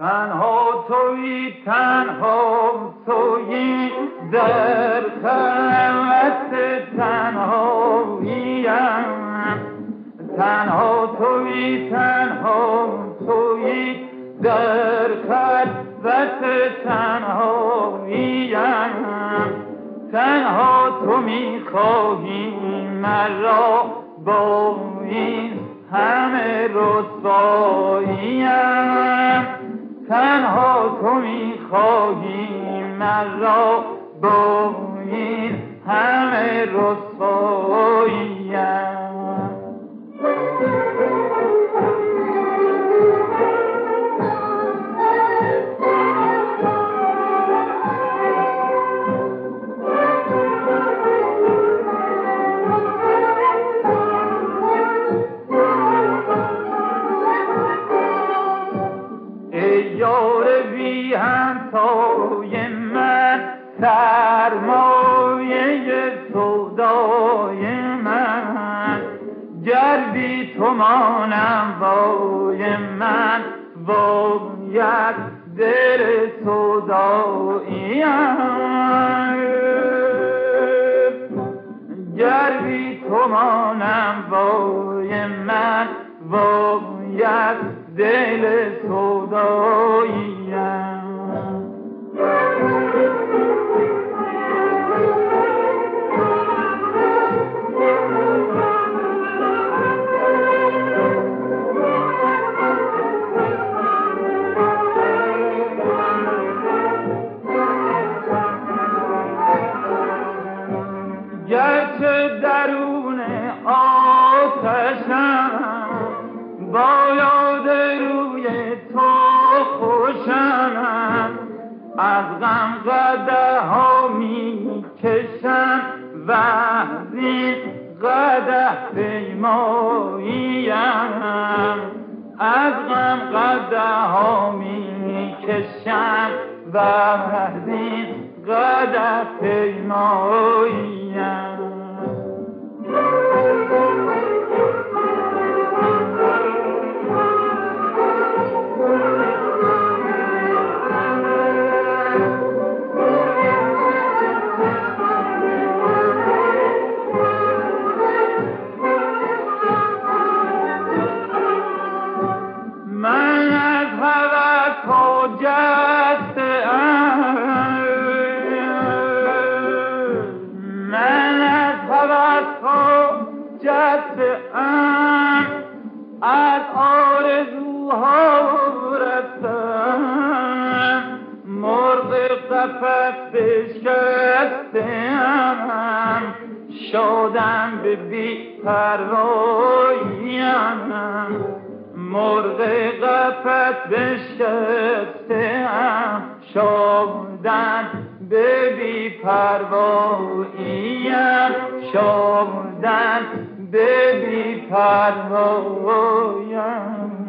تنها تویی در خلوت تنهاییم، تنها تویی در خلوت تنهاییم، تنها تو می‌خواهی مرا با این همه رسواییم، تنها تو می‌خواهی مرا با این همه رسواییم. همتای من سرمایه سودای من، گر بی تو مانم وای من باید دل سوداییم، گر بی تو مانم وای من باید دل سوداییم. گرچه درون آتشم با یاد روی تو خوشم، از غم قدح‌ها می کشم و از این قدح پیماییم، از غم قدح‌ها می کشم و از این قدح پیماییم. از آرزوها رفتم، مرغ قفس بشکستم، شدم به بی پرواییم، مرغ قفس بشکستم، شدم به بی پرواییم، شدم به بی پرواییم.